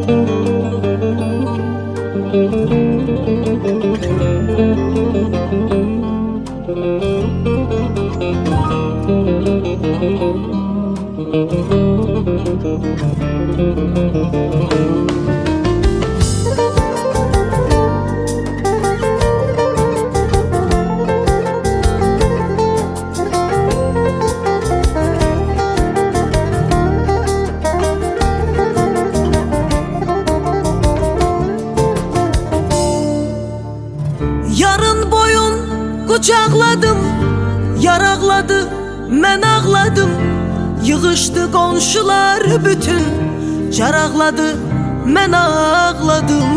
Yarın boyun qucaqladım, yaraqladı, mən ağladım. Yığışdı qonşular bütün, caraqladı, mən ağladım.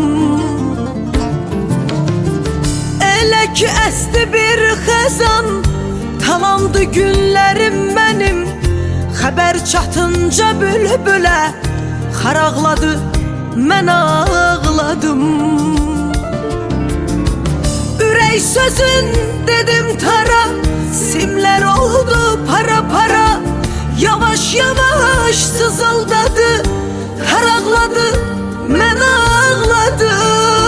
Elə ki əsti bir xəzan, talandı günlərim mənim. Xəbər çatınca bülbülə, xaraqladı, mən ağladım. Ürək sözün dedim tara, simlər oldu para para. Yavaş yavaş sızıldadı, haraqladı, mən ağladım.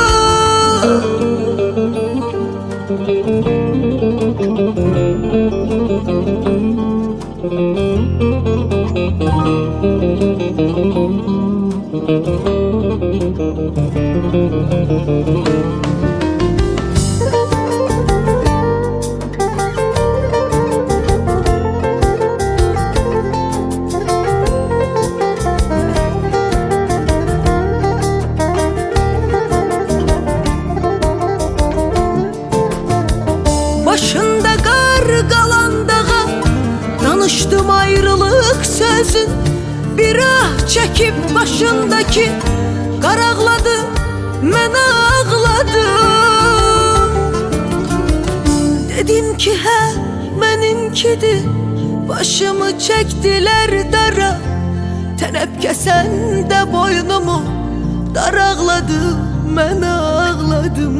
Başında qar qalan dağa, danışdım ayrılıq sözün. Bir ah çəkib başındakı, qaraqladı, mən ağladım. Dedim ki hə, mənimkidir, başımı çəkdilər dara. Tənəpkəsən də boynumu, daraqladı, mən ağladım.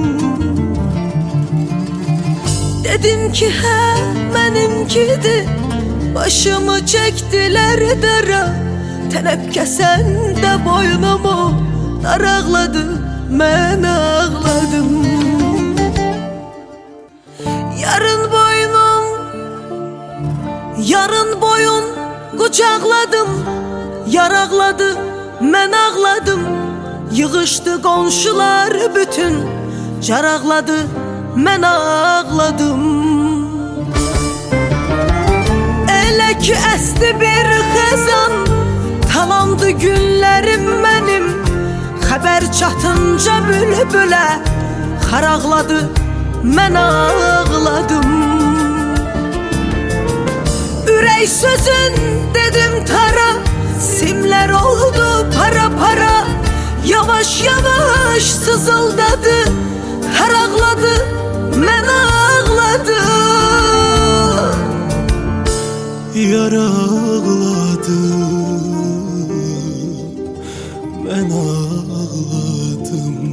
Dedim ki hə, mənimkidir, başımı çəkdilər dara. Tənəpkəsən də boynumu, daraqladı, mən ağladım. Yarın boyun qucaqladım, yaraqladı, mən ağladım. Yığışdı qonşular bütün, caraqladı, mən ağladım. Elə ki əsti bir xəzan, talandı günlərim mənim. Xəbər çatınca bülbülə, xaraqladı, mən ağladım. Ürək sözün dedim tara, simlər oldu para para. Yavaş yavaş sızıldadı, haraqladı, mən ağladım. Yaraqladı, mən ağladım.